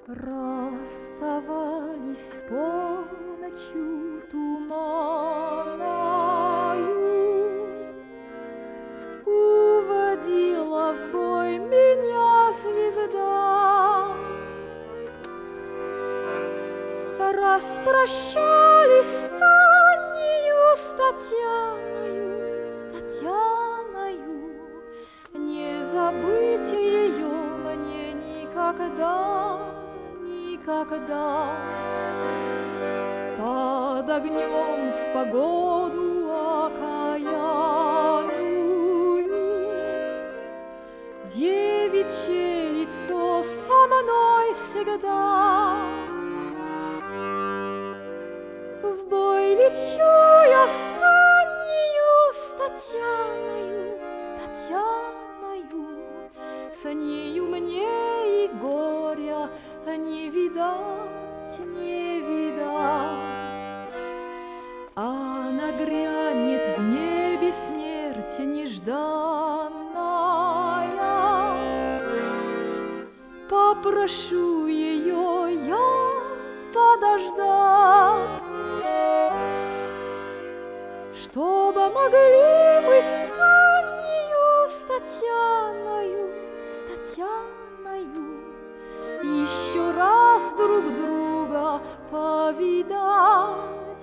Расставались полночью туманною, уводила в бой меня звезда. Распрощались с Танею, с Татьяною, не забыть ее мне никогда. Под огнем в погоду окаянную девичье лицо со мной всегда. В бой лечу я с Татьяною, с нею мне и горя не видать. Она грянет в небе смерть нежданная. Попрошу ее я подождать, чтобы могли мы с Татьяною еще раз друг друга повидать.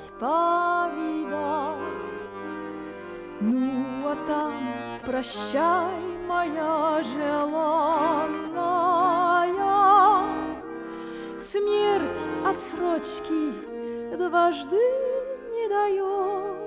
Ну, а там прощай, моя желанная, смерть отсрочки дважды не дает.